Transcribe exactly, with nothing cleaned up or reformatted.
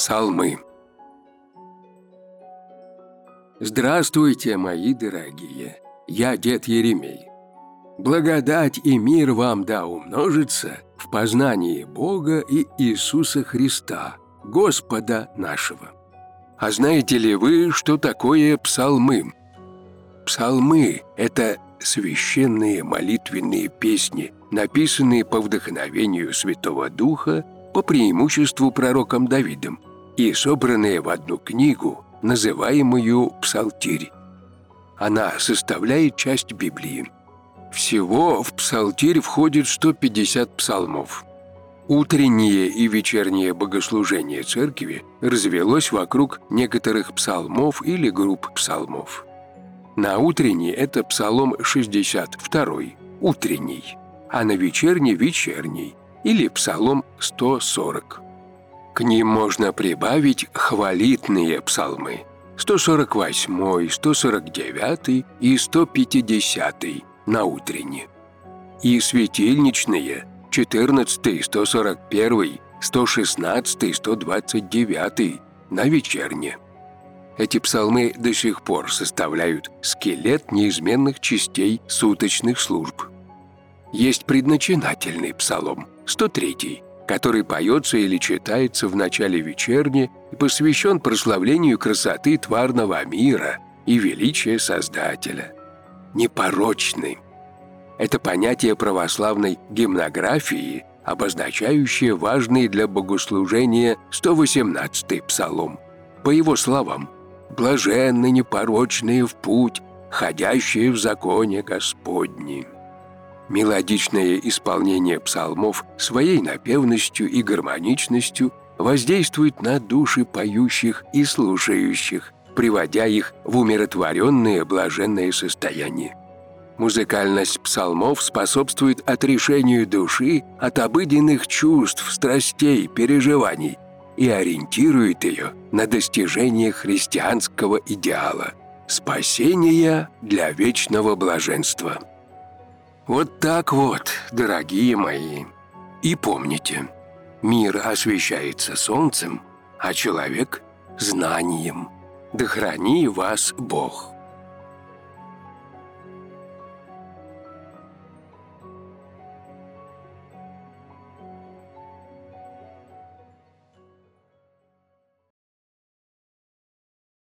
Псалмы. Здравствуйте, мои дорогие! Я дед Еремей. Благодать и мир вам да умножится в познании Бога и Иисуса Христа, Господа нашего. А знаете ли вы, что такое псалмы? Псалмы – это священные молитвенные песни, написанные по вдохновению Святого Духа, по преимуществу пророком Давидом, и собранные в одну книгу, называемую «Псалтирь». Она составляет часть Библии. Всего в Псалтирь входит сто пятьдесят псалмов. Утреннее и вечернее богослужение церкви развелось вокруг некоторых псалмов или групп псалмов. На утренний это псалом шестьдесят два, утренний, а на вечерний – вечерний, или псалом сто сорок. К ним можно прибавить хвалитные псалмы – сто сорок восемь, сто сорок девять и сто пятьдесят на утренний, и светильничные – четырнадцатый, сто сорок один, сто шестнадцать, сто двадцать девять на вечернее. Эти псалмы до сих пор составляют скелет неизменных частей суточных служб. Есть предначинательный псалом, сто третий, который поется или читается в начале вечерни и посвящен прославлению красоты тварного мира и величия Создателя. Непорочный. Это понятие православной гимнографии, обозначающее важный для богослужения сто восемнадцатый псалом. По его словам: «Блаженны непорочные в путь, ходящие в законе Господнем». Мелодичное исполнение псалмов своей напевностью и гармоничностью воздействует на души поющих и слушающих, приводя их в умиротворенное блаженное состояние. Музыкальность псалмов способствует отрешению души от обыденных чувств, страстей, переживаний и ориентирует ее на достижение христианского идеала – спасения для вечного блаженства. Вот так вот, дорогие мои. И помните, мир освещается солнцем, а человек – знанием. Да храни вас Бог!